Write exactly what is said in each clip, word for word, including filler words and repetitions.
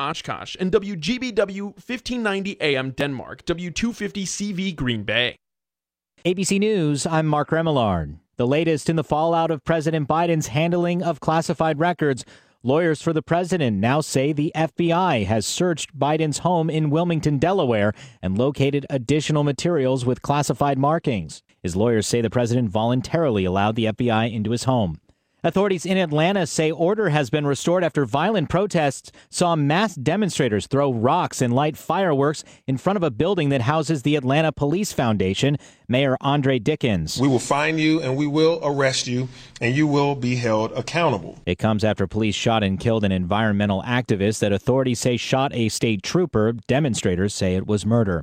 Oshkosh, and W G B W fifteen ninety A M Denmark, W two fifty C V Green Bay. A B C News, I'm Mark Remillard. The latest in the fallout of President Biden's handling of classified records. Lawyers for the president now say the F B I has searched Biden's home in Wilmington, Delaware, and located additional materials with classified markings. His lawyers say the president voluntarily allowed the F B I into his home. Authorities in Atlanta say order has been restored after violent protests saw mass demonstrators throw rocks and light fireworks in front of a building that houses the Atlanta Police Foundation. Mayor Andre Dickens. We will find you and we will arrest you and you will be held accountable. It comes after police shot and killed an environmental activist that authorities say shot a state trooper. Demonstrators say it was murder.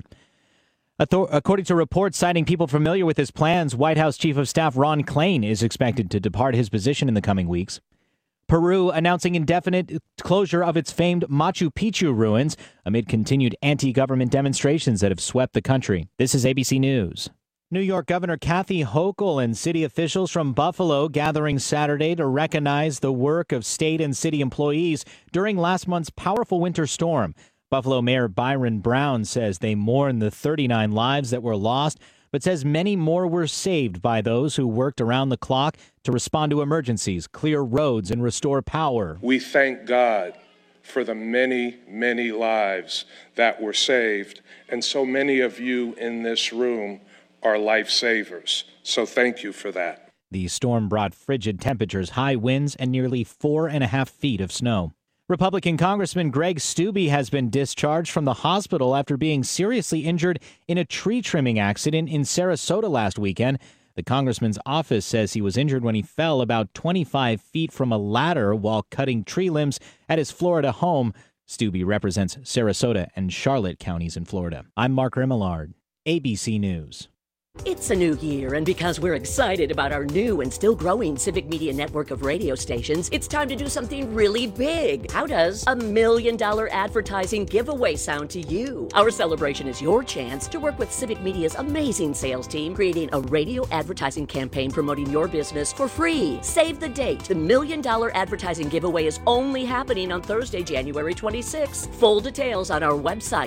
According to reports citing people familiar with his plans, White House Chief of Staff Ron Klain is expected to depart his position in the coming weeks. Peru announcing indefinite closure of its famed Machu Picchu ruins amid continued anti-government demonstrations that have swept the country. This is A B C News. New York Governor Kathy Hochul and city officials from Buffalo gathering Saturday to recognize the work of state and city employees during last month's powerful winter storm. Buffalo Mayor Byron Brown says they mourn the thirty-nine lives that were lost, but says many more were saved by those who worked around the clock to respond to emergencies, clear roads, and restore power. We thank God for the many, many lives that were saved, and so many of you in this room are lifesavers. So thank you for that. The storm brought frigid temperatures, high winds, and nearly four and a half feet of snow. Republican Congressman Greg Steube has been discharged from the hospital after being seriously injured in a tree trimming accident in Sarasota last weekend. The congressman's office says he was injured when he fell about twenty-five feet from a ladder while cutting tree limbs at his Florida home. Steube represents Sarasota and Charlotte counties in Florida. I'm Mark Remillard, A B C News. It's a new year, and because we're excited about our new and still growing Civic Media network of radio stations, it's time to do something really big. How does a million dollar advertising giveaway sound to you? Our celebration is your chance to work with Civic Media's amazing sales team, creating a radio advertising campaign promoting your business for free. Save the date. The million dollar advertising giveaway is only happening on Thursday, January twenty-sixth. Full details on our website,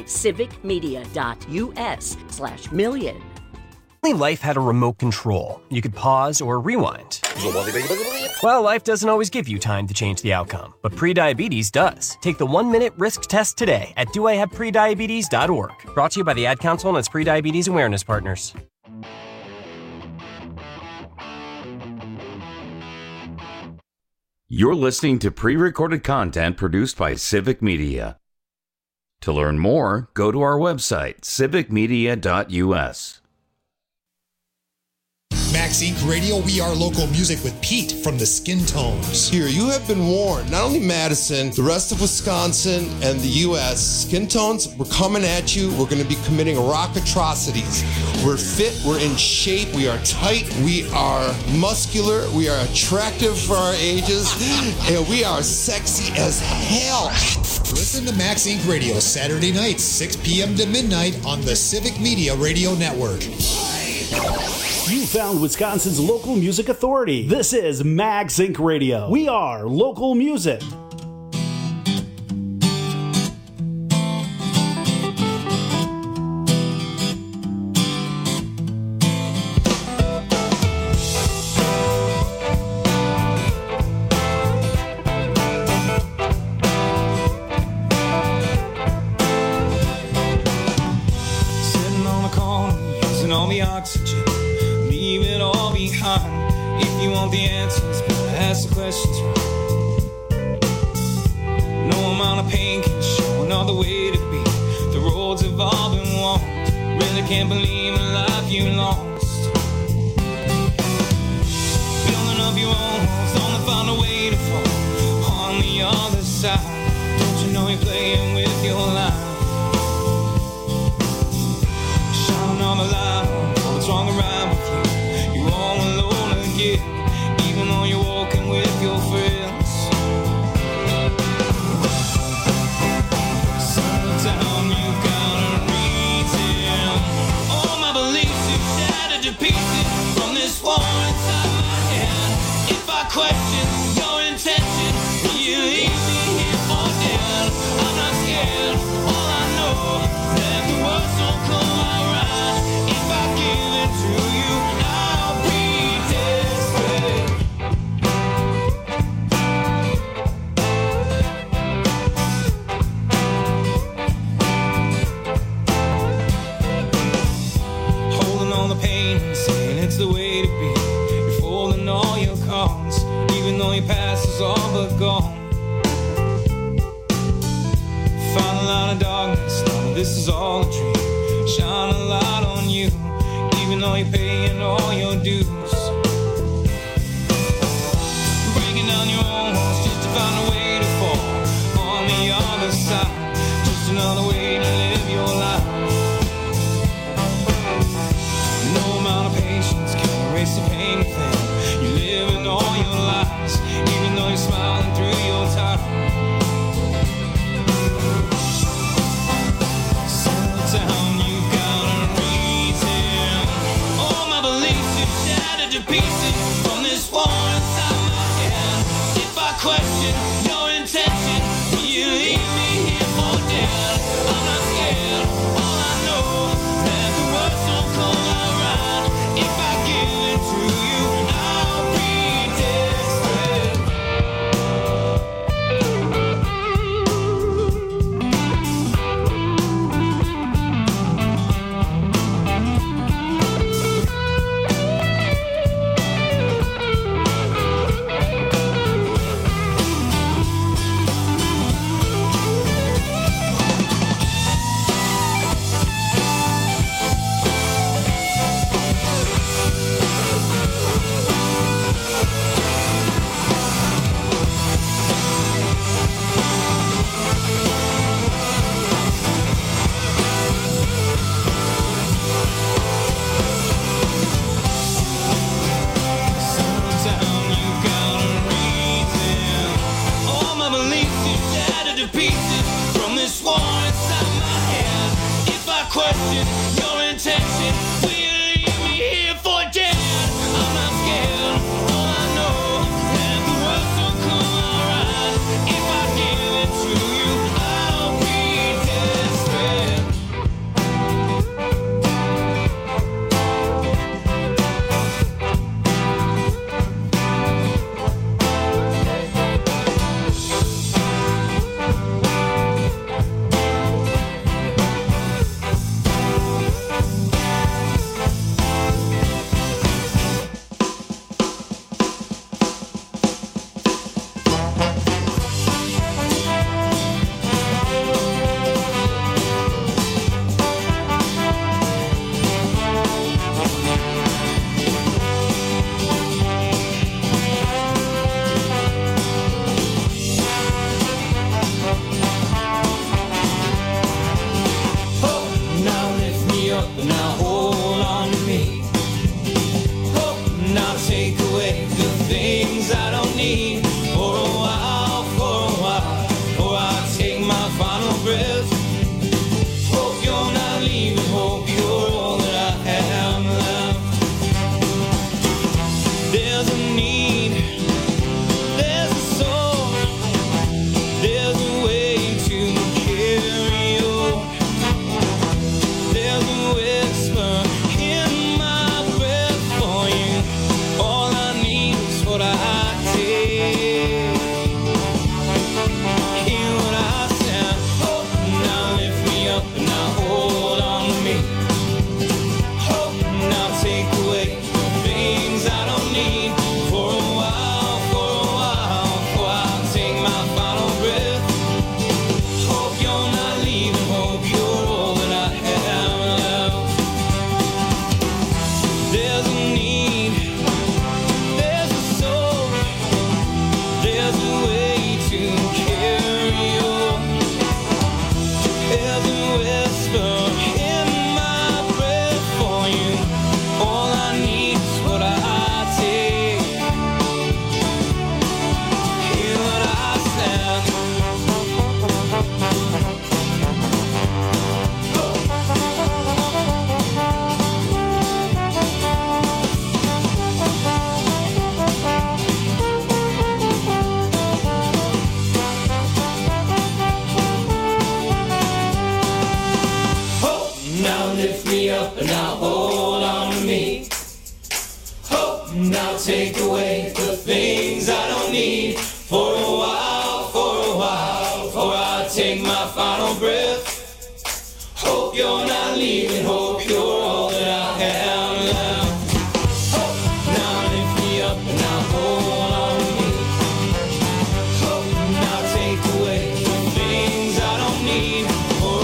civicmedia.us slash million. Life had a remote control. You could pause or rewind. Well, life doesn't always give you time to change the outcome, but prediabetes does. Take the one-minute risk test today at do I have prediabetes dot org. Brought to you by the Ad Council and its prediabetes awareness partners. You're listening to pre-recorded content produced by Civic Media. To learn more, go to our website, civic media dot u s. Max Incorporated. Radio, we are local music with Pete from the Skin Tones. Here, you have been warned. Not only Madison, the rest of Wisconsin and the U S Skin Tones, we're coming at you. We're going to be committing rock atrocities. We're fit. We're in shape. We are tight. We are muscular. We are attractive for our ages. And we are sexy as hell. Listen to Max Incorporated. Radio Saturday nights, six p.m. to midnight on the Civic Media Radio Network. You found Wisconsin's local music authority. This is Max Incorporated. Radio. We are local music. Sitting on the corner, using all the oxygen. Leave it all behind. If you want the answers, better ask the questions right. No amount of pain can show another way to be. The roads have all been walked. Really can't believe the life you lost. Building up your own walls, only find a way to fall on the other side. Don't you know you're playing with your life? Shine on the light, what's wrong around with you? You're all alone again, even though you're walking with your friends. Sometimes you gotta reason. All my beliefs are shattered to pieces from this war inside my head. If I question my darkness, no, this is all a dream. Shine a light on you, even though you're paying all your dues. Breaking down your walls just to find a way to fall on the other side. Just another way to live your life. No amount of patience can erase the pain within. You live in all your lies, even though you're smiling through your time. Settle down, you got a reason. All my beliefs are shattered to pieces from this war inside my head. If I question your intention, will you leave me here for dead? I'm not scared, all I know that the worst don't come out right. If I give it to you, I'll be desperate. Question your intention, will you leave me here for dead? I'm not scared, all I know that the worst will come alright. If I give it to you, I'll be desperate. Take away the things I don't need for a while, for a while, for I take my final breath. Hope you're not leaving, hope you're all that I have left. Hope now lift me up and now hold on to me. Hope now take away the things I don't need for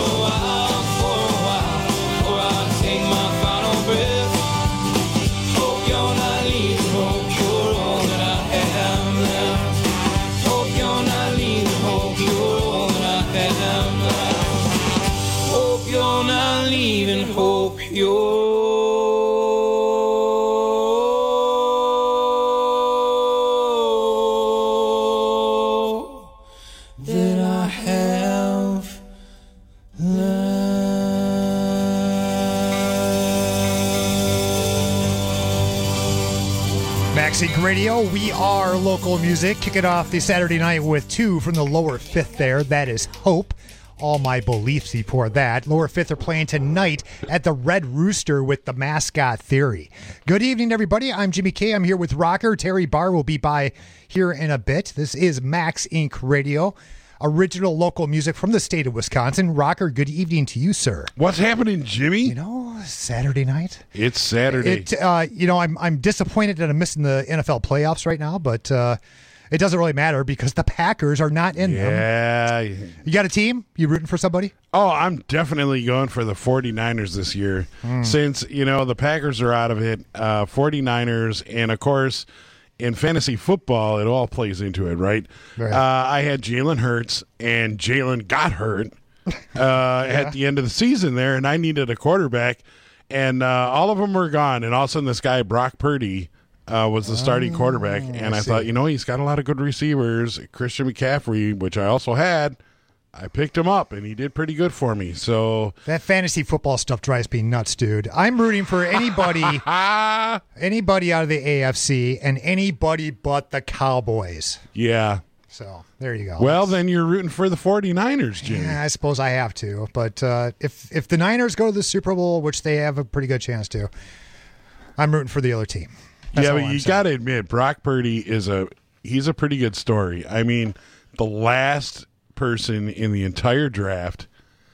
Max Inc Radio. We are local music. Kick it off the Saturday night with two from the lower fifth there. That is Hope. All My Beliefs before that. Lower fifth are playing tonight at the Red Rooster with the Mascot Theory. Good evening, everybody. I'm Jimmy K. I'm here with Rocker. Terry Barr will be by here in a bit. This is Max Inc Radio. Original local music from the state of Wisconsin. Rocker, good evening to you, sir. What's happening, Jimmy? You know, Saturday night. It's Saturday. It, uh, you know, I'm I'm disappointed that I'm missing the N F L playoffs right now, but uh, it doesn't really matter because the Packers are not in them. Yeah. You got a team? You rooting for somebody? Oh, I'm definitely going for the 49ers this year. Mm. Since, you know, the Packers are out of it, uh, 49ers, and, of course, in fantasy football, it all plays into it, right? right. Uh, I had Jalen Hurts, and Jalen got hurt uh, yeah. at the end of the season there, and I needed a quarterback, and uh, all of them were gone, and all of a sudden this guy, Brock Purdy, uh, was the starting oh, quarterback, and I, I thought, you know, he's got a lot of good receivers. Christian McCaffrey, which I also had, I picked him up, and he did pretty good for me. So that fantasy football stuff drives me nuts, dude. I'm rooting for anybody, anybody out of the A F C, and anybody but the Cowboys. Yeah. So there you go. Well, then you're rooting for the 49ers, Jimmy. Yeah, I suppose I have to. But uh, if if the Niners go to the Super Bowl, which they have a pretty good chance to, I'm rooting for the other team. That's yeah, but I'm you got to admit, Brock Purdy is a he's a pretty good story. I mean, the last person in the entire draft,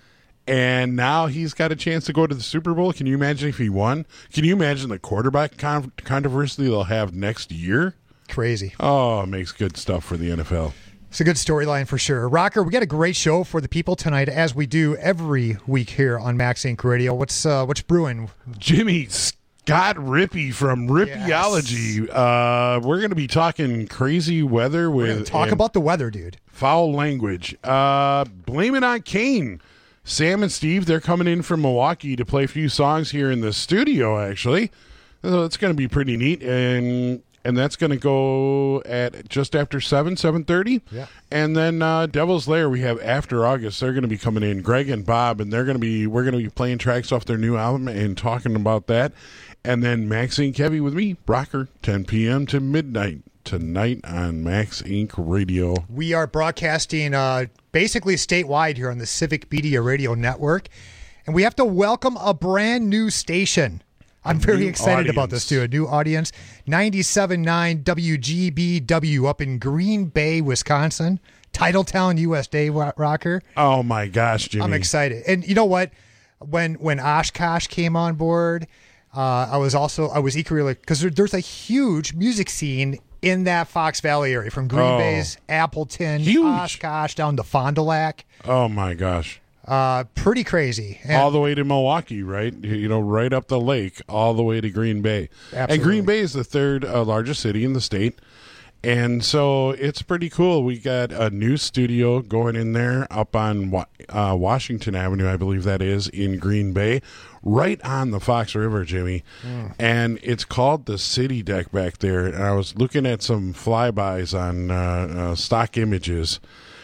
and now he's got a chance to go to the Super Bowl. Can you imagine if he won? Can you imagine the quarterback con- controversy they'll have next year? Crazy. Oh, it makes good stuff for the N F L. It's a good storyline for sure. Rocker, we got a great show for the people tonight, as we do every week here on Max Inc Radio. What's uh, what's brewing? Jimmy Scott Rippey from Rippyology. Yes. Uh, we're going to be talking crazy weather with talk about the weather, dude. Foul language. Uh, blame it on Kane. Sam and Steve, they're coming in from Milwaukee to play a few songs here in the studio, actually. So it's going to be pretty neat. And and that's going to go at just after seven, seven thirty. Yeah. And then uh, Devil's Lair, we have After August. They're going to be coming in, Greg and Bob, and they're going to be we're going to be playing tracks off their new album and talking about that. And then Maxine Kevy with me, Rocker, ten p.m. to midnight. Tonight on Max Inc Radio. We are broadcasting uh, basically statewide here on the Civic Media Radio Network. And we have to welcome a brand new station. I'm a very excited audience. about this, too. A new audience. ninety-seven point nine W G B W up in Green Bay, Wisconsin. Titletown, U S A, Rocker. Oh, my gosh, Jimmy. I'm excited. And you know what? When, when Oshkosh came on board, uh, I was also, I was equally, because there, there's a huge music scene in that Fox Valley area, from Green oh, Bay's Appleton, huge. Oshkosh, down to Fond du Lac. Oh, my gosh. Uh, pretty crazy. And all the way to Milwaukee, right? You know, right up the lake, all the way to Green Bay. Absolutely. And Green Bay is the third uh, largest city in the state. And so it's pretty cool. We got a new studio going in there up on uh, Washington Avenue, I believe that is, in Green Bay, right on the Fox River, Jimmy. Mm. And it's called the City Deck back there. And I was looking at some flybys on uh, uh, stock images,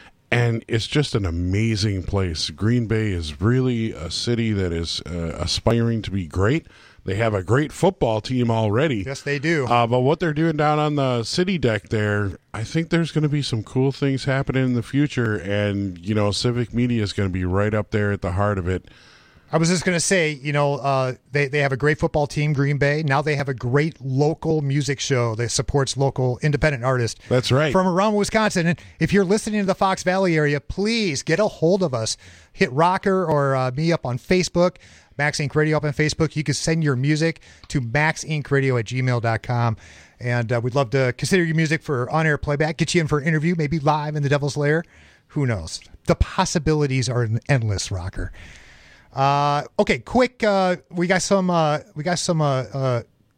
and it's just an amazing place. Green Bay is really a city that is uh, aspiring to be great. They have a great football team already. Yes, they do. Uh, but what they're doing down on the City Deck there, I think there's going to be some cool things happening in the future. And, you know, Civic Media is going to be right up there at the heart of it. I was just going to say, you know, uh, they, they have a great football team, Green Bay. Now they have a great local music show that supports local independent artists. That's right. From around Wisconsin. And if you're listening to the Fox Valley area, please get a hold of us. Hit Rocker or uh, me up on Facebook. Max Inc Radio up on Facebook. You can send your music to maxincradio at gmail dot com. And uh, we'd love to consider your music for on-air playback, get you in for an interview, maybe live in the Devil's Lair. Who knows? The possibilities are endless, Rocker. Uh, okay, quick. Uh, we got some. Uh, we got some. Uh, uh,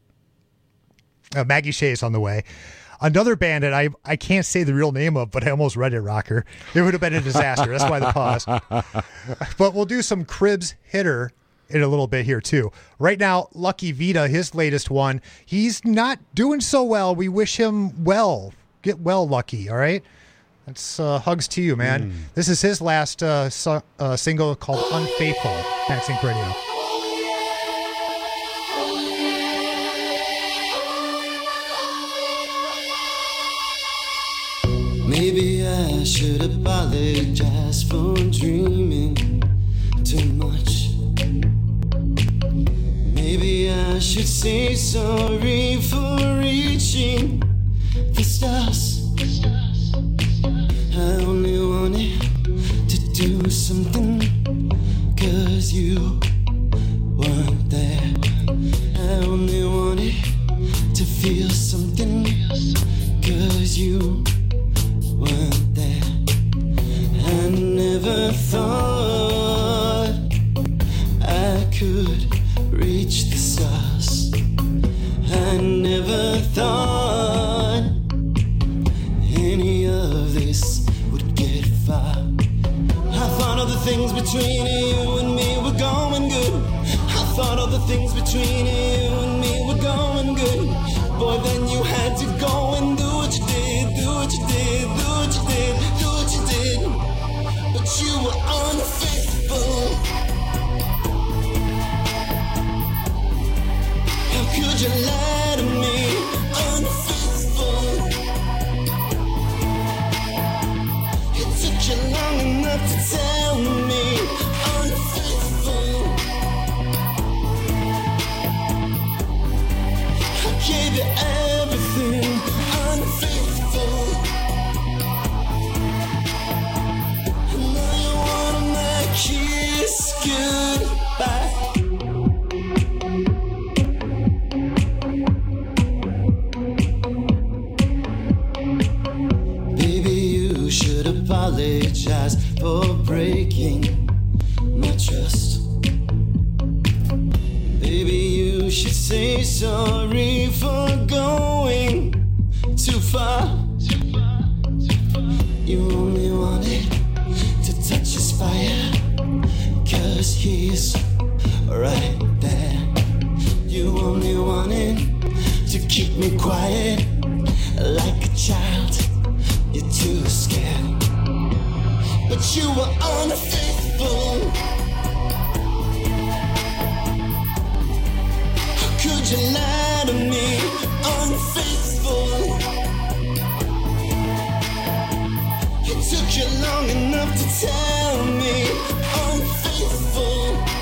uh, Maggie Shay's on the way. Another band that I I can't say the real name of, but I almost read it, Rocker. It would have been a disaster. That's why the pause. But we'll do some Cribs Hitter in a little bit here too. Right now, Lucky Vita, his latest one, he's not doing so well. We wish him well. Get well, Lucky. All right. That's uh, hugs to you, man. Mm. This is his last uh, so, uh, single called Unfaithful. Max Inc Radio. should apologize for dreaming too much. Maybe I should say sorry for reaching the stars. I only wanted to do something 'cause you weren't there. I only wanted to feel something 'cause you weren't there. I never thought I could reach the stars. I never thought any of this would get far. I thought all the things between you and me were going good. I thought all the things between you and me were going good. Boy, then you had to go and do what you did, do what you did, do what you did, do what you did. But you were unfaithful. How could you lie to me? Unfaithful. It took you long enough to tell me. Unfaithful. I gave you everything. Unfaithful. And now you want my kiss goodbye. Apologize for breaking my trust. Baby, you should say sorry for going too far. You only wanted to touch his fire 'cause he's right there. You only wanted to keep me quiet like a child. You're too scared. But you were unfaithful. How could you lie to me? Unfaithful. It took you long enough to tell me. Unfaithful.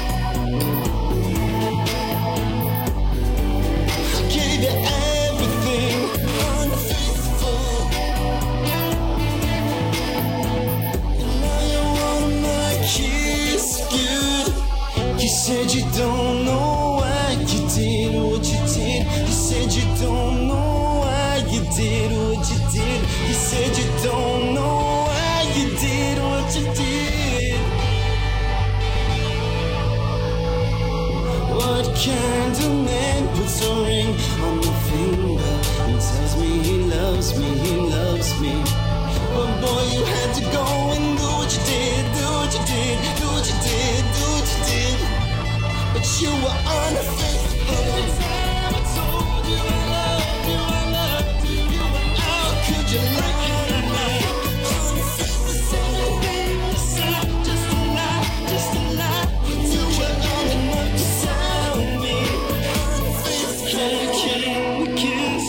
I gave you everything. Unfaithful. Kiss good. You said you don't know why you did what you did. You said you don't know why you did what you did. You said you don't know why you did what you did. What kind of man puts a ring on my finger and tells me he loves me, he loves me? But boy, you had to go and do what you did, do what you did, do what you did, do what you did. But you were unfaithful. Every time I told you I loved you, I loved you, you were out. How could you lie to me? Unfaithful. Just a lie, just a lie. You were long enough to tell me. Unfaithful. I can't kiss.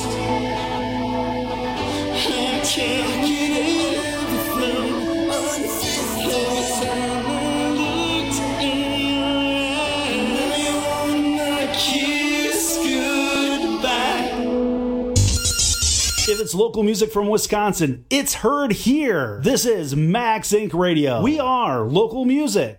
I can't get it. If it's local music from Wisconsin, it's heard here. This is Max Incorporated. Radio. We are local music.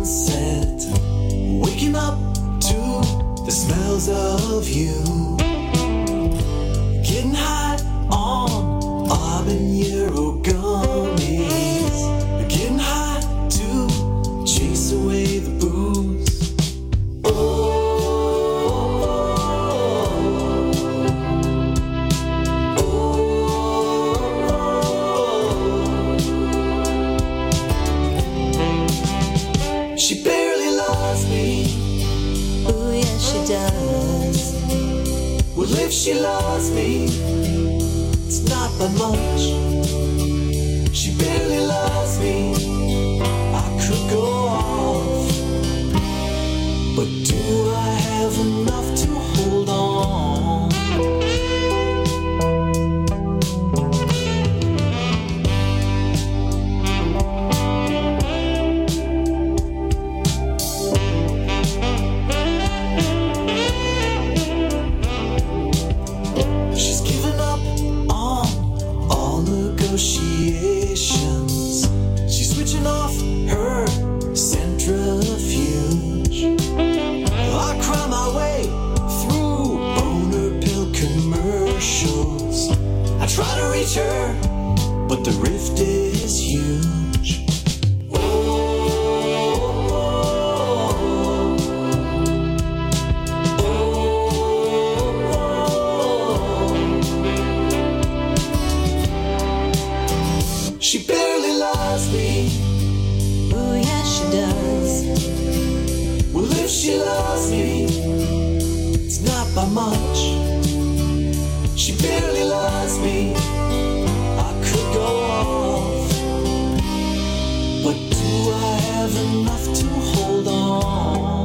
sunset, waking up to the smells of you. Getting high on habanero gummies. Getting high to chase away the booze. Oh. She barely loves me. Oh, yes, she does. Well, if she loves me, it's not by much. She barely loves me. I could go off, but do I have enough to hold on? Negotiations. She's switching off her centrifuge. I cry my way through boner pill commercials. I try to reach her, but the rift is huge. She barely loves me. Oh, yes, she does. Well, if she loves me, it's not by much. She barely loves me. I could go off, but do I have enough to hold on?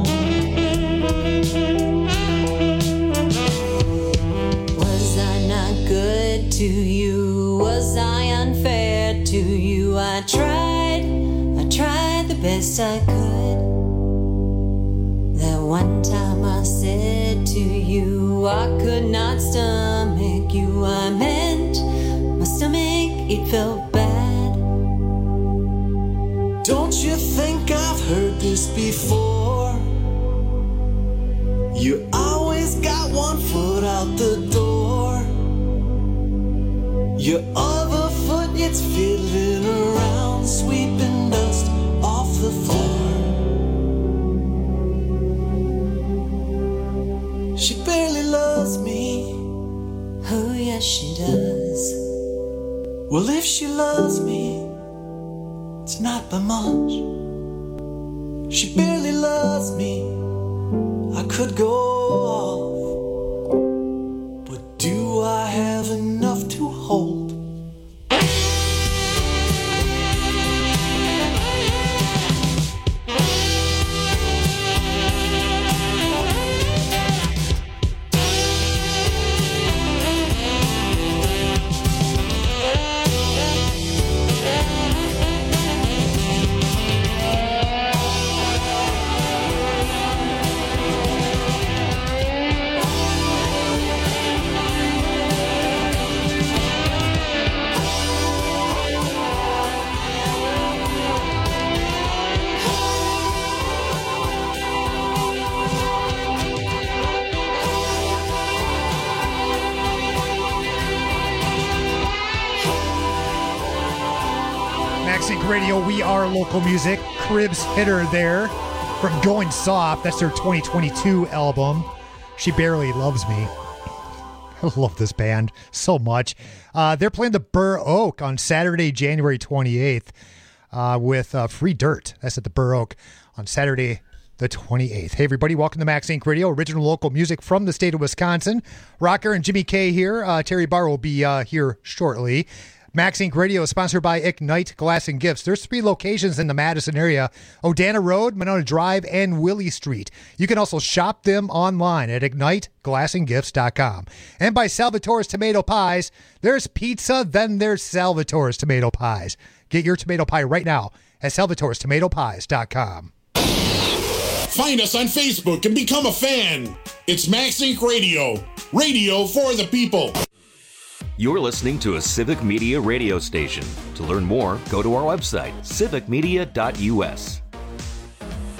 Was I not good to you? Was I unfair to you? I tried, I tried the best I could. That one time I said to you I could not stomach you. I meant my stomach, it felt bad. Don't you think I've heard this before? You always got one foot out the door. Your other foot, it's fiddling around, sweeping dust off the floor. She barely loves me. Oh, yes, she does. Well, if she loves me, it's not by much. She barely loves me. I could go off, but do I have enough to hold? Radio, we are local music. Cribs hitter there from Going Soft. That's their twenty twenty-two album. She Barely Loves Me. I love this band so much. Uh, they're playing the Burr Oak on Saturday, January twenty-eighth uh, with uh, Free Dirt. That's at the Burr Oak on Saturday the twenty-eighth. Hey, everybody. Welcome to Max Inc Radio, original local music from the state of Wisconsin. Rocker and Jimmy K here. Uh, Terry Barr will be uh, here shortly. Max Inc Radio is sponsored by Ignite Glass and Gifts. There's three locations in the Madison area: Odana Road, Monona Drive, and Willie Street. You can also shop them online at ignite glass and gifts dot com. And by Salvatore's Tomato Pies. There's pizza, then there's Salvatore's Tomato Pies. Get your tomato pie right now at salvatores tomato pies dot com. Find us on Facebook and become a fan. It's Max Inc Radio. Radio for the people. You're listening to a Civic Media radio station. To learn more, go to our website, civic media dot u s.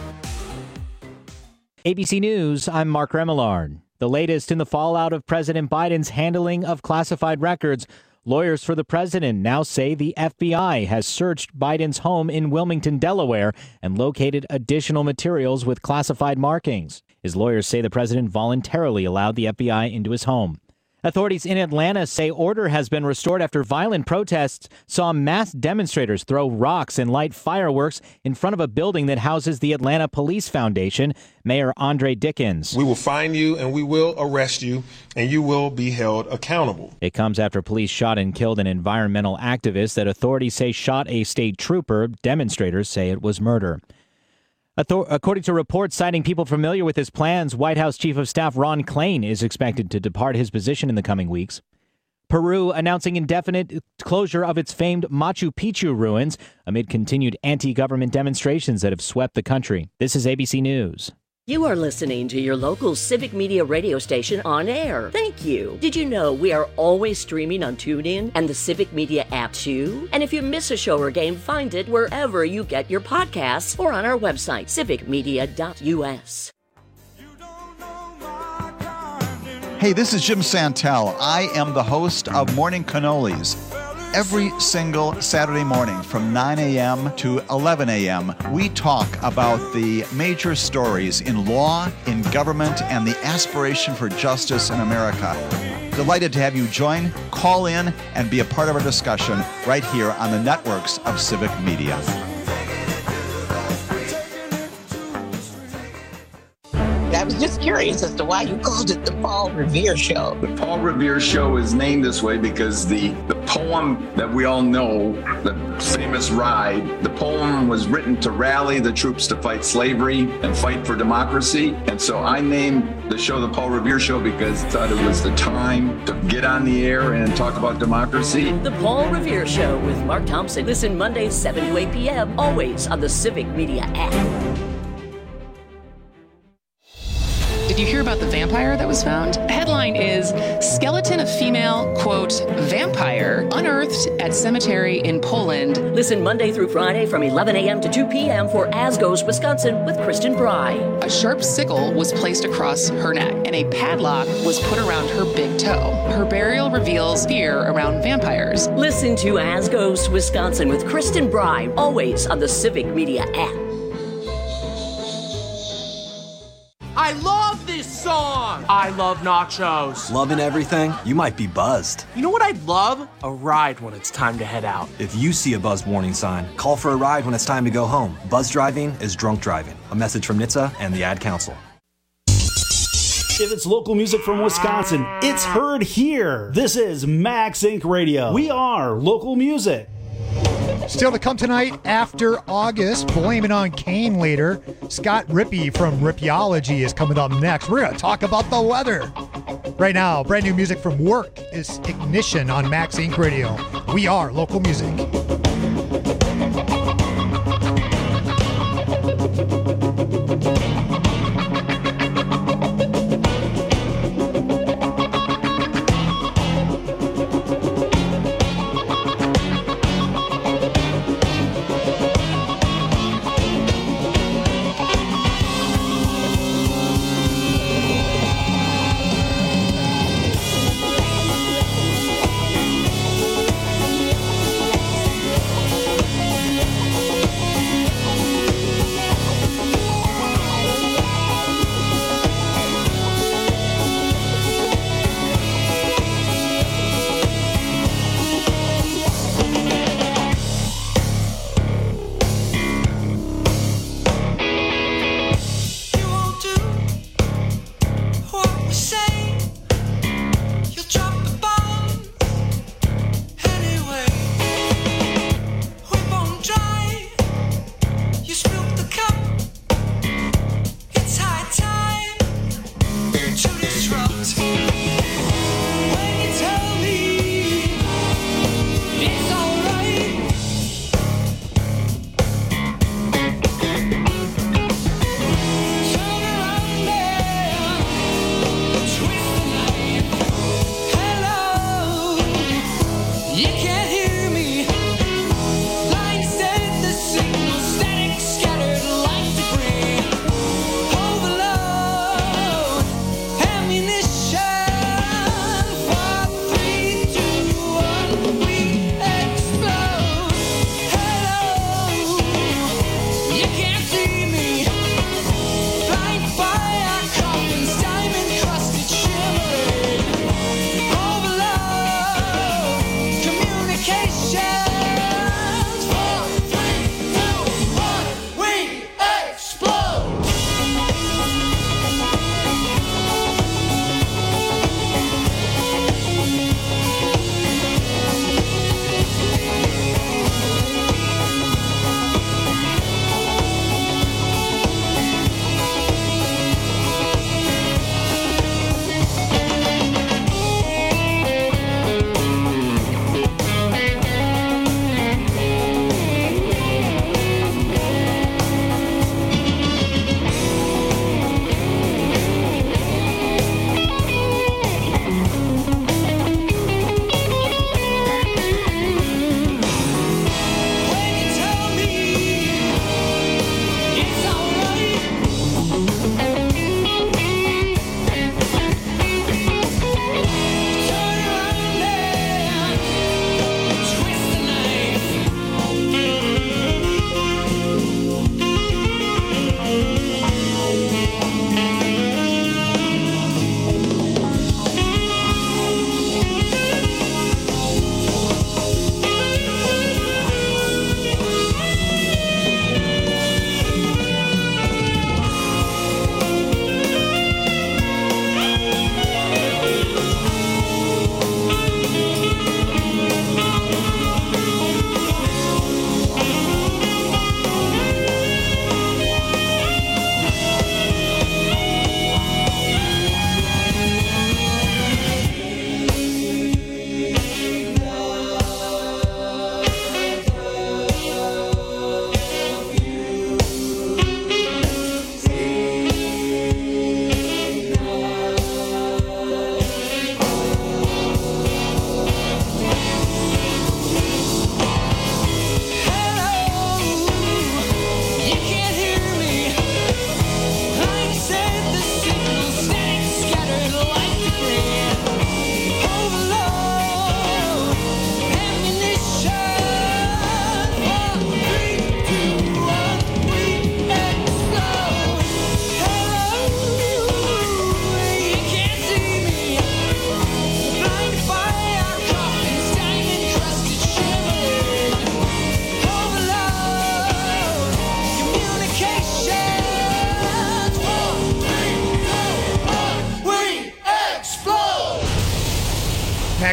A B C News, I'm Mark Remillard. The latest in the fallout of President Biden's handling of classified records. Lawyers for the president now say the F B I has searched Biden's home in Wilmington, Delaware, and located additional materials with classified markings. His lawyers say the president voluntarily allowed the F B I into his home. Authorities in Atlanta say order has been restored after violent protests saw mass demonstrators throw rocks and light fireworks in front of a building that houses the Atlanta Police Foundation. Mayor Andre Dickens. We will find you and we will arrest you and you will be held accountable. It comes after police shot and killed an environmental activist that authorities say shot a state trooper. Demonstrators say it was murder. Author- According to reports citing people familiar with his plans, White House Chief of Staff Ron Klain is expected to depart his position in the coming weeks. Peru announcing indefinite closure of its famed Machu Picchu ruins amid continued anti-government demonstrations that have swept the country. This is A B C News. You are listening to your local Civic Media radio station on air. Thank you. Did you know we are always streaming on TuneIn and the Civic Media app too? And if you miss a show or game, find it wherever you get your podcasts or on our website, civic media dot u s. Hey, this is Jim Santel. I am the host of Morning Cannolis. Every single Saturday morning from nine a.m. to eleven a.m., we talk about the major stories in law, in government, and the aspiration for justice in America. Delighted to have you join, call in, and be a part of our discussion right here on the networks of Civic Media. I was just curious as to why you called it the Paul Revere Show. The Paul Revere Show is named this way because the, the poem that we all know, the famous Ride, the poem was written to rally the troops to fight slavery and fight for democracy. And so I named the show the Paul Revere Show because I thought it was the time to get on the air and talk about democracy. The Paul Revere Show with Mark Thompson. Listen Mondays, seven to eight p.m., always on the Civic Media app. Did you hear about the vampire that was found? The headline is Skeleton of Female, quote, Vampire Unearthed at Cemetery in Poland. Listen Monday through Friday from eleven a.m. to two p.m. for As Goes Wisconsin with Kristen Bry. A sharp sickle was placed across her neck and a padlock was put around her big toe. Her burial reveals fear around vampires. Listen to As Goes Wisconsin with Kristen Bry, always on the Civic Media app. I love this song! I love nachos. Loving everything? You might be buzzed. You know what I'd love? A ride when it's time to head out. If you see a buzz warning sign, call for a ride when it's time to go home. Buzz driving is drunk driving. A message from N H T S A and the Ad Council. If it's local music from Wisconsin, it's heard here. This is Max Incorporated. Radio. We are local music. Still to come tonight, After August, Blame It on Kane later. Scott Rippey from Ripyology is coming up next. We're going to talk about the weather. Right now, brand new music from Work is Ignition on Max Inc Radio. We are local music.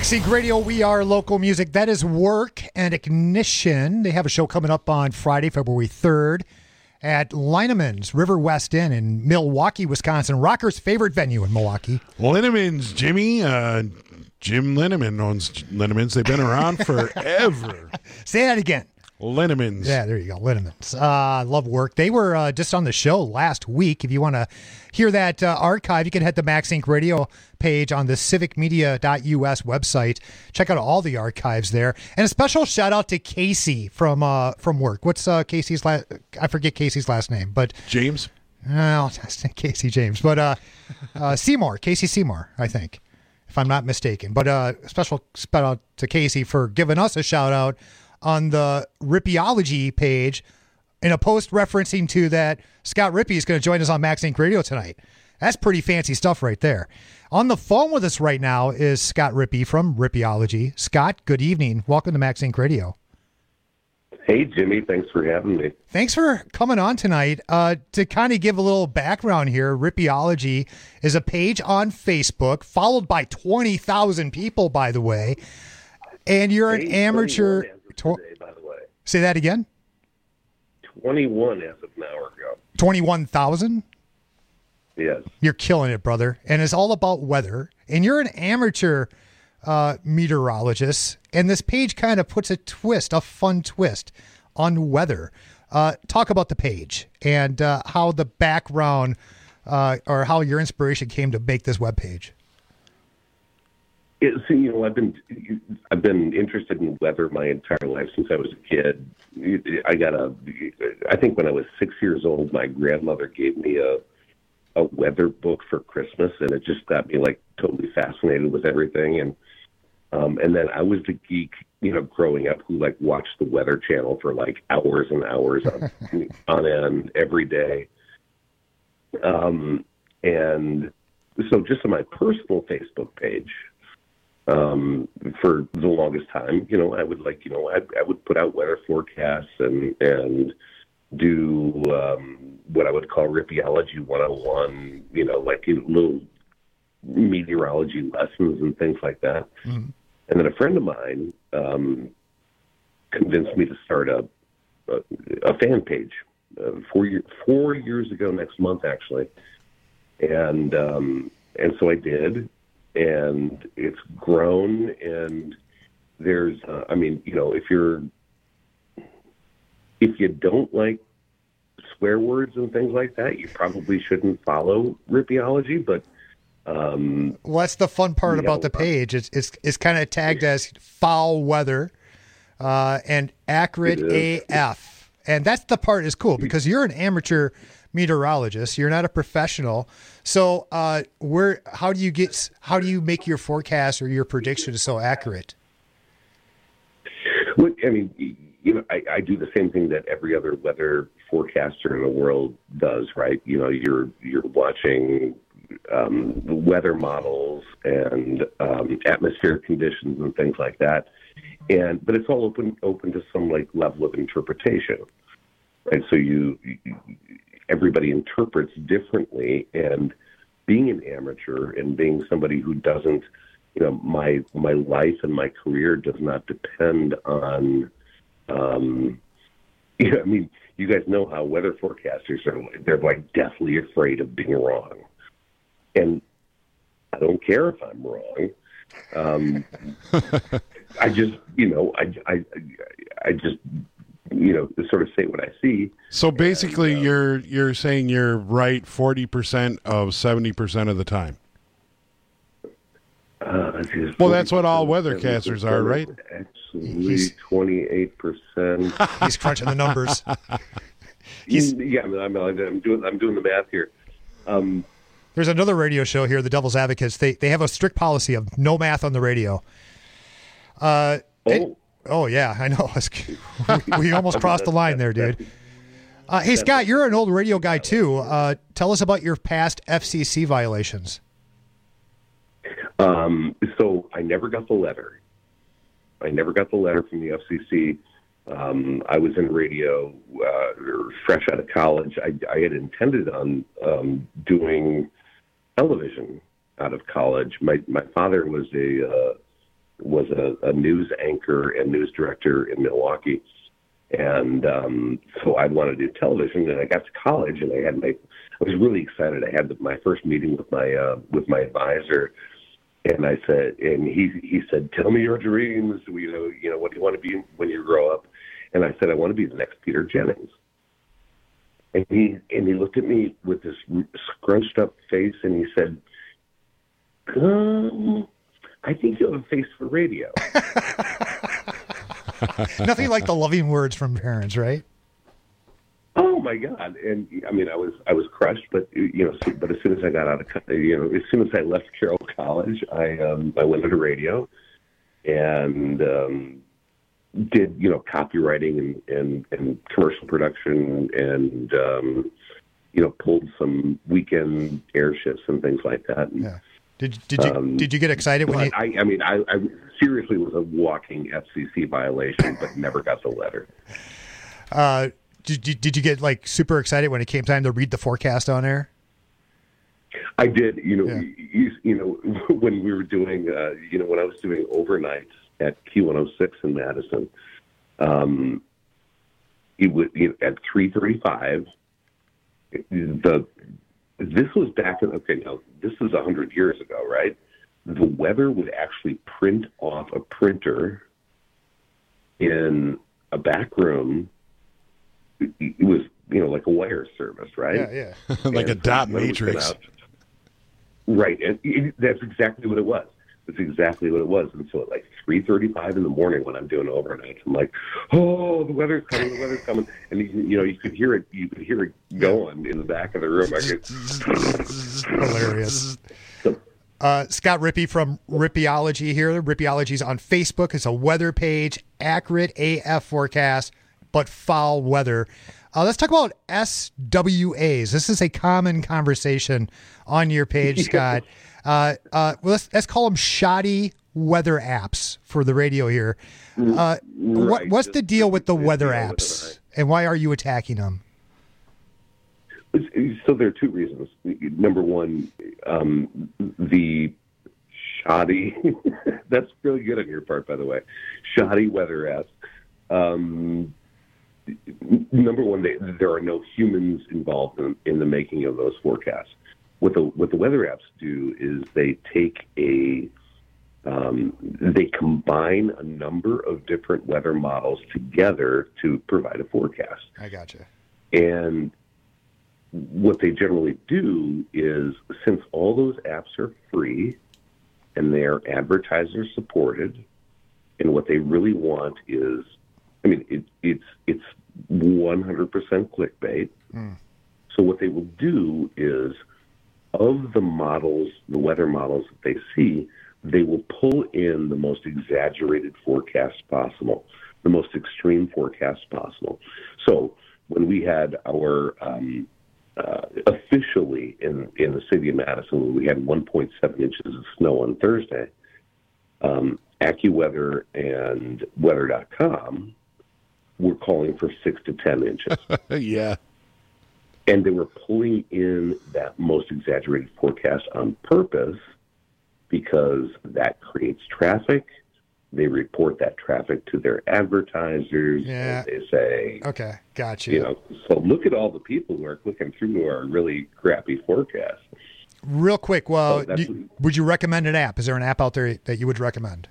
MaxSync Radio, we are local music. That is Work and Ignition. They have a show coming up on Friday, February third at Lineman's River West Inn in Milwaukee, Wisconsin. Rocker's favorite venue in Milwaukee. Lineman's, Jimmy. Uh, Jim Lineman owns Lineman's. They've been around forever. Say that again. Lineman's. Yeah, there you go. Lineman's. I uh, love Work. They were uh, just on the show last week. If you want to hear that uh, archive, you can head to MaxSync Radio page on the civic media dot U S website. Check out all the archives there. And a special shout out to Casey from uh, from Work. What's uh, Casey's last? I forget Casey's last name, but James. No, Casey James, but uh, uh, Seymour, Casey Seymour, I think, if I'm not mistaken. But uh, special shout out to Casey for giving us a shout out on the Rippeology page in a post referencing to that Scott Rippey is going to join us on MaxSync Radio tonight. That's pretty fancy stuff right there. On the phone with us right now is Scott Rippey from Rippeology. Scott, good evening. Welcome to MaxSync Radio. Hey, Jimmy. Thanks for having me. Thanks for coming on tonight. Uh, to kind of give a little background here, Rippeology is a page on Facebook, followed by twenty thousand people, by the way. And you're an amateur. Today, by the way. Say that again? twenty-one as of an hour ago. twenty-one thousand? Yes. You're killing it, brother. And it's all about weather. And you're an amateur uh, meteorologist. And this page kind of puts a twist, a fun twist on weather. Uh, talk about the page and uh, how the background uh, or how your inspiration came to make this webpage. It, so, you know, I've been I've been interested in weather my entire life since I was a kid. I got a, I think when I was six years old, my grandmother gave me a a weather book for Christmas, and it just got me like totally fascinated with everything. And um, and then I was the geek, you know, growing up who like watched the Weather Channel for like hours and hours on, on end every day. Um, and so just on my personal Facebook page. Um, for the longest time, you know, I would like, you know, I, I would put out weather forecasts and, and do, um, what I would call Rippeology one oh one, you know, like little meteorology lessons and things like that. Mm-hmm. And then a friend of mine, um, convinced me to start a, a, a fan page, uh, four year, four years ago next month, actually. And, um, and so I did. And it's grown, and there's, uh, I mean, you know, if you're, if you don't like swear words and things like that, you probably shouldn't follow Rippeology, but, um, well, that's the fun part about know, the page. It's, it's, it's kind of tagged as foul weather, uh, and accurate A F. And that's the part is cool because you're an amateur meteorologist. You're not a professional. So, uh, where, how do you get, how do you make your forecast or your predictions so accurate? Well, I mean, you know, I, I do the same thing that every other weather forecaster in the world does, right? You know, you're, you're watching, um, weather models and, um, atmospheric conditions and things like that. And, but it's all open, open to some like level of interpretation, right? So you, you everybody interprets differently, and being an amateur and being somebody who doesn't, you know, my my life and my career does not depend on, um, you know, I mean, you guys know how weather forecasters are, they're like deathly afraid of being wrong. And I don't care if I'm wrong. Um, I just, you know, I, I, I just, you know, sort of say what I see. So basically, and, uh, you're you're saying you're right forty percent of seventy percent of the time. Uh, well, that's what all weathercasters are, right? Actually, twenty-eight percent. He's crunching the numbers. He's, yeah, I'm, I'm, I'm doing I'm doing the math here. Um, There's another radio show here, the Devil's Advocates. They they have a strict policy of no math on the radio. Uh, oh. It, Oh, yeah, I know. we, we almost crossed the line there, dude. Uh, hey, Scott, you're an old radio guy, too. Uh, tell us about your past F C C violations. Um, so I never got the letter. I never got the letter from the F C C. Um, I was in radio uh, fresh out of college. I, I had intended on um, doing television out of college. My my father was a uh, was a, a news anchor and news director in Milwaukee. And um, so I wanted to do television, and I got to college, and I had my, I was really excited. I had my first meeting with my uh, with my advisor, and I said, and he he said, "Tell me your dreams. You know, you know, what do you want to be when you grow up?" And I said, "I want to be the next Peter Jennings." And he and he looked at me with this scrunched up face, and he said, um, "I think you have a face for radio." Nothing like the loving words from parents, right? Oh my God! And I mean, I was I was crushed, but you know, but as soon as I got out of you know, as soon as I left Carroll College, I um, I went into radio, and um, did you know copywriting and, and, and commercial production, and um, you know pulled some weekend air shifts and things like that. And, yeah. Did did you um, did you get excited when you? I, I mean, I, I seriously was a walking F C C violation, but never got the letter. Uh, did, did did you get like super excited when it came time to read the forecast on air? I did. You know, Yeah. you, you know when we were doing, uh, you know, when I was doing overnights at Q one oh six in Madison, um, it would you know, at three thirty-five. The this was back in okay, now this is a hundred years ago, right? The weather would actually print off a printer in a back room. It, it was, you know, like a wire service, right? Yeah, yeah. Like a And dot when it was matrix. sent out- Right, and it, that's exactly what it was. That's exactly what it was. And so at like three thirty-five in the morning when I'm doing overnights, I'm like, oh, the weather's coming, the weather's coming. And, you, you know, you could hear it, you could hear it going in the back of the room. I could, Hilarious. Uh, Scott Rippey from Rippyology here. Rippyology's on Facebook. It's a weather page, accurate A F forecast, but foul weather. Uh, let's talk about S W As. This is a common conversation on your page, Scott. Uh, uh, well, let's, let's call them shoddy weather apps for the radio here. Uh, what, Right. what's the deal with the weather deal with apps, and why are you attacking them? So there are two reasons. Number one, um, the shoddy, that's really good on your part, by the way, shoddy weather apps. Um, number one, they, there are no humans involved in, in the making of those forecasts. What the what the weather apps do is they take a um, they combine a number of different weather models together to provide a forecast. I gotcha. And what they generally do is, since all those apps are free and they're advertiser supported, and what they really want is, I mean, it, it's it's one hundred percent clickbait. Mm. So what they will do is, of the models, the weather models that they see, they will pull in the most exaggerated forecast possible, the most extreme forecast possible. So when we had our um, uh, officially in, in the city of Madison, when we had one point seven inches of snow on Thursday, um, AccuWeather and weather dot com were calling for six to ten inches. Yeah. And they were pulling in that most exaggerated forecast on purpose because that creates traffic. They report that traffic to their advertisers. Yeah. And they say, Okay, gotcha. you know, so look at all the people who are clicking through our really crappy forecast. Real quick, well, Oh, that's- you- would you recommend an app? Is there an app out there that you would recommend?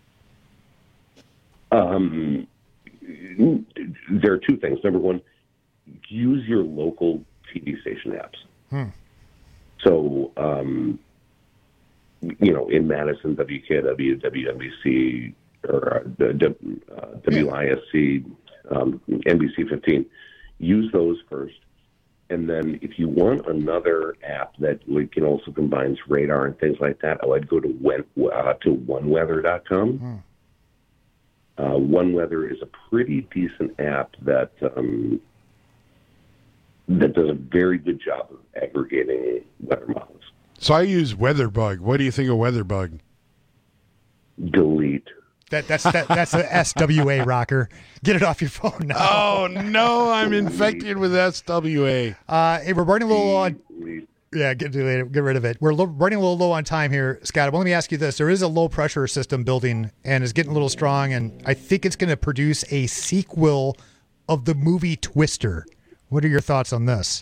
Um, there are two things. Number one, use your local T V station apps. Hmm. So, um, you know, in Madison, W K W, W N B C, or uh, uh, W I S C, um, N B C fifteen, use those first. And then if you want another app that like, you know, also combines radar and things like that, I would go to, when, uh, to one weather dot com. Hmm. Uh, OneWeather is a pretty decent app that um, that does a very good job of aggregating weather models. So I use WeatherBug. What do you think of WeatherBug? Delete. That that's that, that's a S W A rocker. Get it off your phone now. Oh no, I'm infected with S W A. Uh, hey, we're running a little on. Yeah, get, get rid of it. We're lo- running a little low on time here, Scott. Well, let me ask you this. There is a low-pressure system building, and it's getting a little strong, and I think it's going to produce a sequel of the movie Twister. What are your thoughts on this?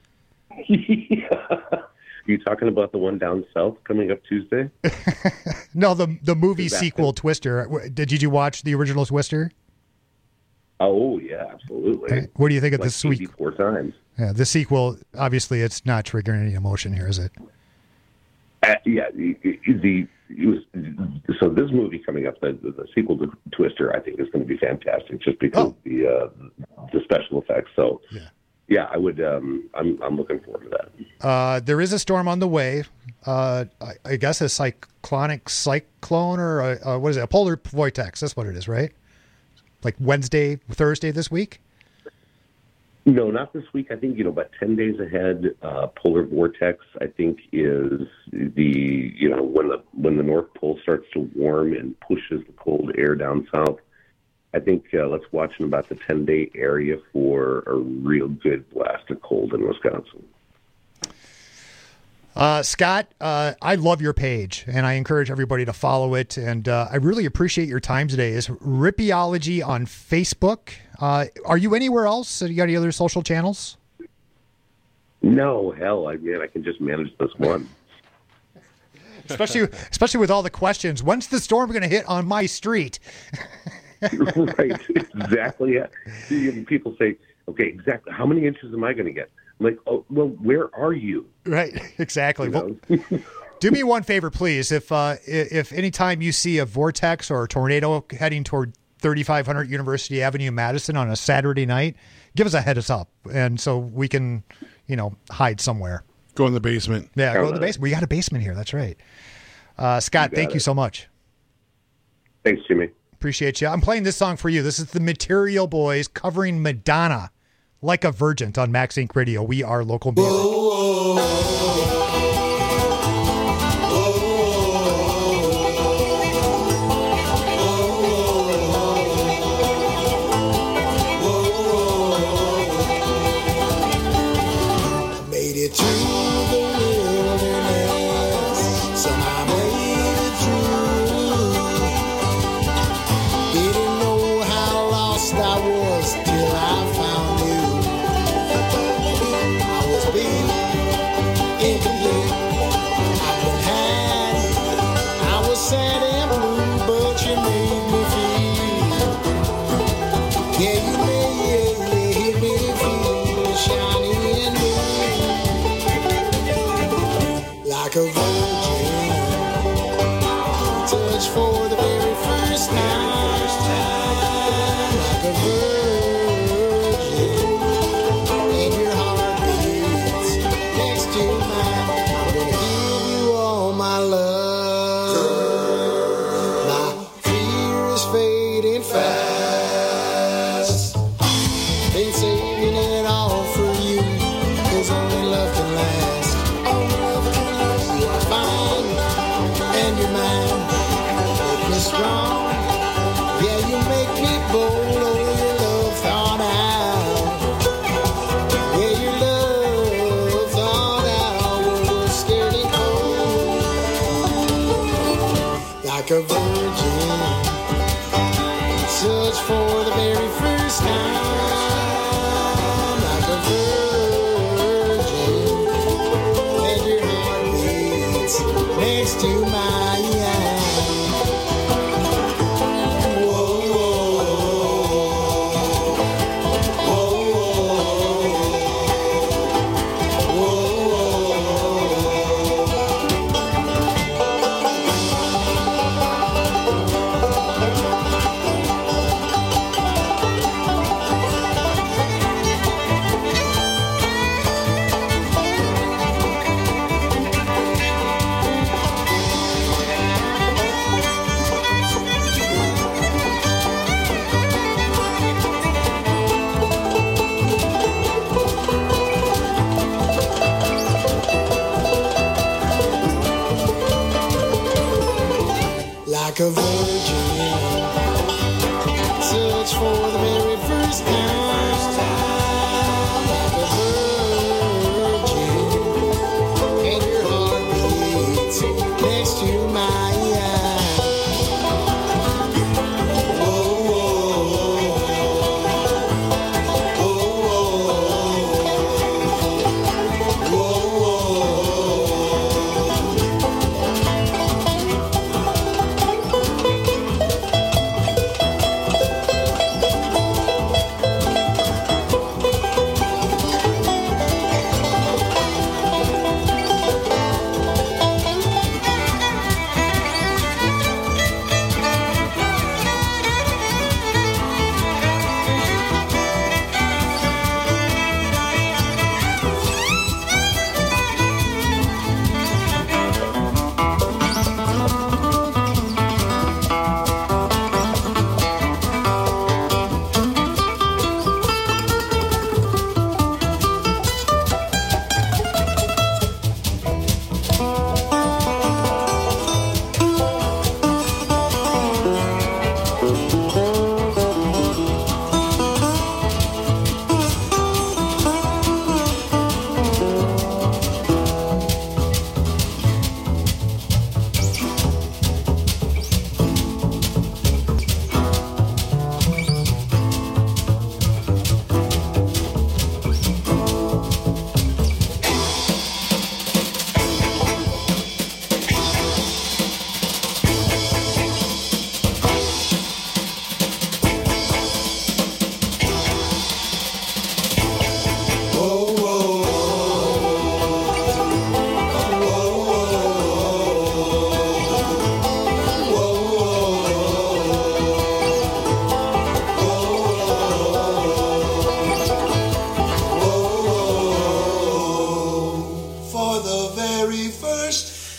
You talking about the one down south coming up Tuesday? No, the the movie Exactly. sequel Twister. Did, did you watch the original Twister? Oh, yeah, absolutely. Okay. What do you think of like this sweet? eighty-four times. Yeah, the sequel, obviously, it's not triggering any emotion here, is it? Uh, yeah, the, the it was, so this movie coming up, the, the sequel to Twister, I think is going to be fantastic, just because of the uh, the special effects. So, yeah, yeah I would. Um, I'm I'm looking forward to that. Uh, there is a storm on the way. Uh, I, I guess a cyclonic cyclone or a, uh, what is it? A polar vortex. That's what it is, right? Like Wednesday, Thursday this week? No, not this week. I think, you know, about ten days ahead, uh, polar vortex, I think, is the, you know, when the when the North Pole starts to warm and pushes the cold air down south. I think uh, let's watch in about the ten-day area for a real good blast of cold in Wisconsin. Uh, Scott, uh, I love your page, and I encourage everybody to follow it. And uh, I really appreciate your time today. Is Rippeology on Facebook? Uh, are you anywhere else? You got any other social channels? No, hell, I mean, I can just manage this one. especially, especially with all the questions. When's the storm going to hit on my street? Right, exactly. Yeah. People say, okay, exactly. How many inches am I going to get? I'm like, oh, well, where are you? Right, exactly. You know? Well, do me one favor, please. If uh, if anytime you see a vortex or a tornado heading toward thirty-five hundred University Avenue, Madison on a Saturday night, give us a heads up, and so we can, you know, hide somewhere. Go in the basement. Yeah, go in the basement. We got a basement here. That's right. Uh, Scott, You got thank you it. so much. Thanks, Jimmy. Appreciate you. I'm playing this song for you. This is the Material Boys covering Madonna, Like a Virgin, on Max Inc Radio. We are local music. Made it through the wilderness. Somehow made it through. Didn't know how lost I was till I found you. I was being incomplete. I've been had. I was sad and blue, but you made me feel. Yeah, you made, made me feel shiny and blue. Like a virgin, touch for the very first time. Like a virgin, and your heart beats next to mine. I'm gonna give you all my love. My fear is fading fast. Been saving it all for you, 'cause only love can last. Only love can last. You are fine, and you're mine. Make me strong, yeah, you make me bold. Oh, your love thought out. Yeah, your love thought out. We're scared and cold. Like a virgin, search for the very first time. Like a virgin, and your heart beats next to mine. Whoa, like a virgin, search for the very first time. Like a virgin,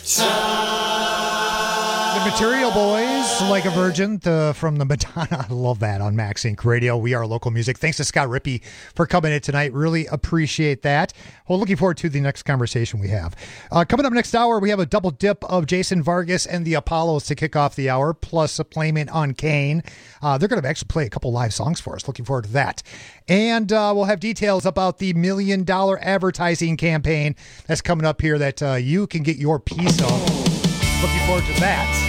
The Material Boys, Like a Virgin, the, from the Madonna. I love that on Max Inc Radio. We are local music. Thanks to Scott Rippey for coming in tonight. Really appreciate that. Well, looking forward to the next conversation we have. Uh, coming up next hour, we have a double dip of Jason Vargas and the Apollos to kick off the hour, plus a playment on Kane. Uh, they're going to actually play a couple live songs for us. Looking forward to that. And uh, we'll have details about the million dollar advertising campaign that's coming up here that uh, you can get your piece of. Looking forward to that.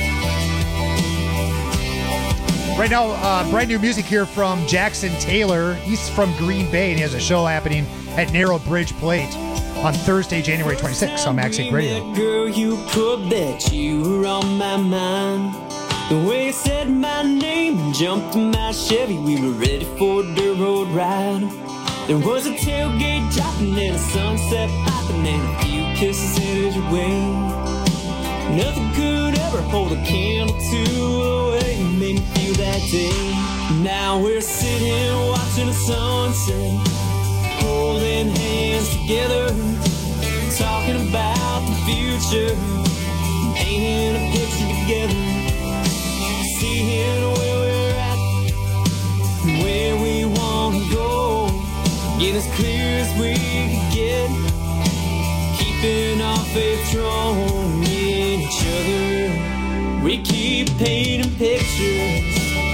Right now, uh, brand new music here from Jackson Taylor. He's from Green Bay, and he has a show happening at Narrow Bridge Plate on Thursday, January twenty-sixth on Max Inc Radio. Girl, you could bet you were on my mind. The way you said my name and jumped in my Chevy, we were ready for a dirt road ride. There was a tailgate dropping and a sunset popping and a few kisses headed your way. Nothing could ever hold a candle to the way you made me feel that day. Now we're sitting watching the sunset, holding hands together, talking about the future, painting a picture together, seeing where we're at, where we want to go, get as clear as we can get, keeping our faith strong in each other. We keep painting pictures.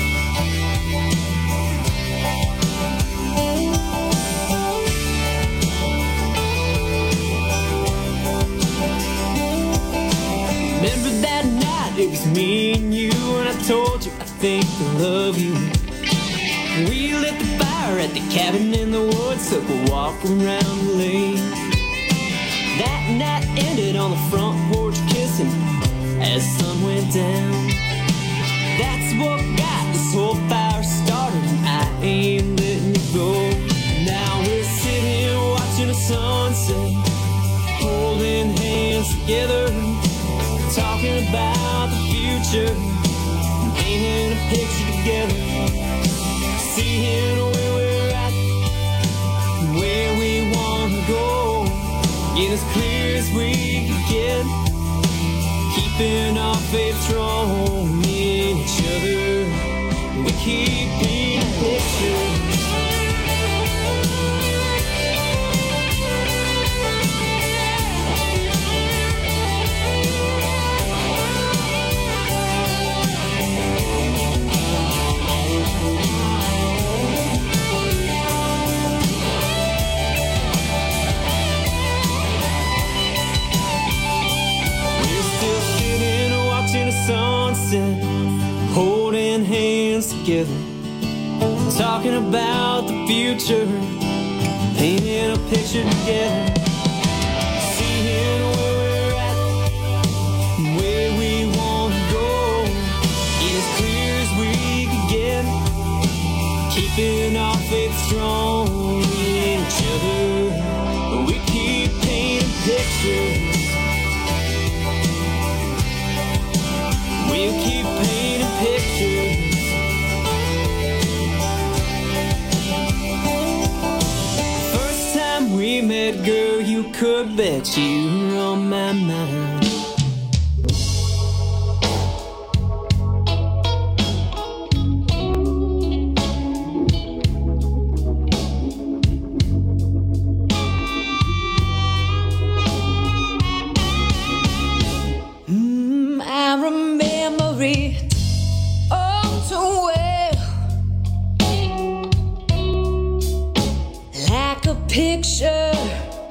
Remember that night, it was me and you, and I told you I think I love you. We lit the fire at the cabin in the woods, took a walk around the lake. That night ended on the front porch kissing as the sun went down. That's what got this whole fire started, and I ain't letting you go. Now we're sitting watching the sunset, holding hands together, talking about the future, painting a picture together, seeing where we're at, where we want to go, get as clear as we can get, keeping our faith strong in each other. We keep painting pictures. Sunset, holding hands together, talking about the future, painting a picture together, seeing where we're at, where we want to go, get as clear as we can get, keeping our faith strong in each other. We keep painting pictures. We'll keep painting pictures. First time we met, girl, you could bet you were on my mind. Picture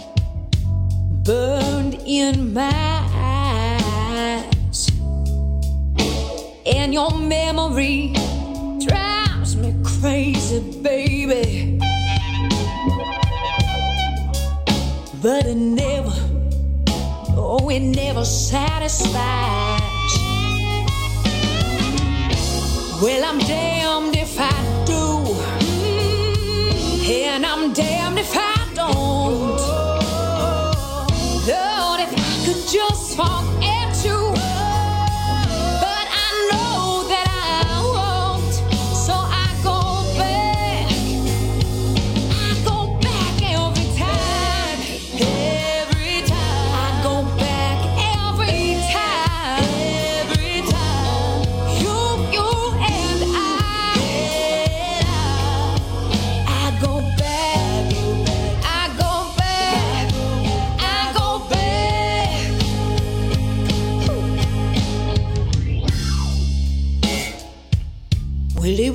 burned in my eyes, and your memory drives me crazy, baby. But it never, oh, it never satisfies. Well, I'm damned if I do, and I'm damned if I don't. Lord, if I could just forget you, but I know that I won't. So I go back, I go back every time, every time. I go back every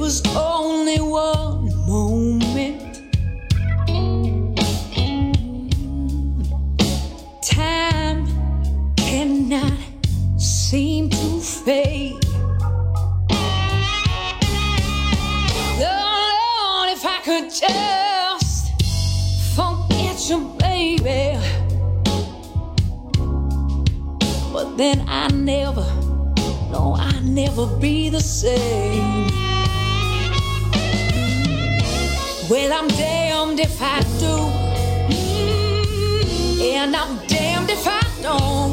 was only one moment. Time cannot seem to fade. Lord, if I could just forget you, baby. But then I never, no, I never be the same. Well, I'm damned if I do, and I'm damned if I don't.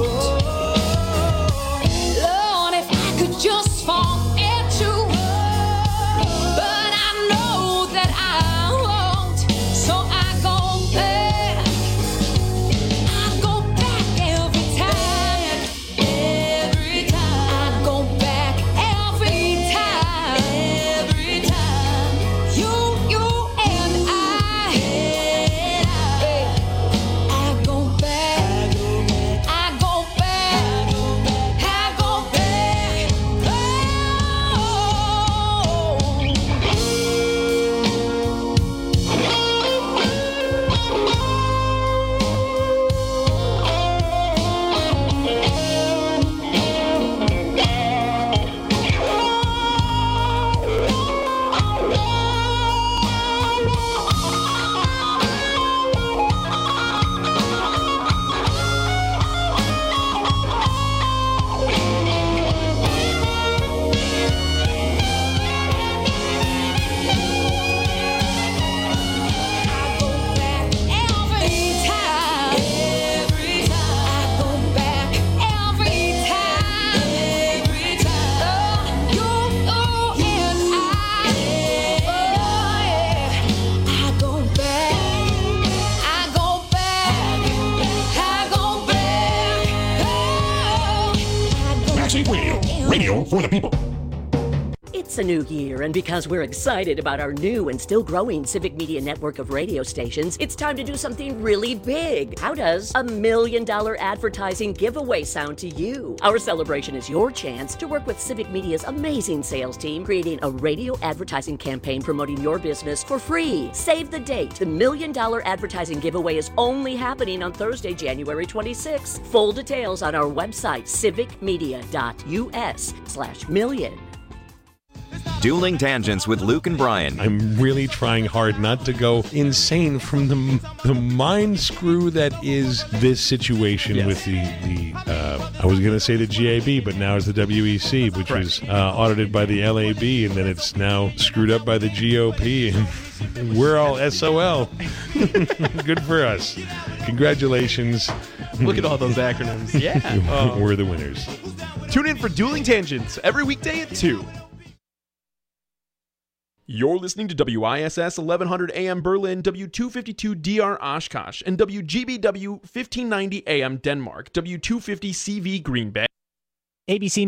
Lord, if I could just forget you, but I know that I won't, so I go back. I go back every time, every time. I go back every time, every time. You, you and I, I go back, I go back, I go back. Maxine Radio, radio for the people. It's a new year, and because we're excited about our new and still growing Civic Media network of radio stations, it's time to do something really big. How does a million dollar advertising giveaway sound to you? Our celebration is your chance to work with Civic Media's amazing sales team, creating a radio advertising campaign promoting your business for free. Save the date. The million dollar advertising giveaway is only happening on Thursday, January twenty-sixth. Full details on our website, civicmedia.us slash million. Dueling Tangents with Luke and Brian. I'm really trying hard not to go insane from the the mind screw that is this situation yes. with the, the uh, I was going to say the G A B, but now it's the W E C, which right. was uh, audited by the L A B, and then it's now screwed up by the G O P, and we're all S O L. Good for us. Congratulations. Look at all those acronyms. Yeah. uh, we're the winners. Tune in for Dueling Tangents every weekday at two. You're listening to W I S S eleven hundred A M Berlin, W two fifty-two D R Oshkosh, and W G B W fifteen ninety A M Denmark, W two fifty C V Green Bay. A B C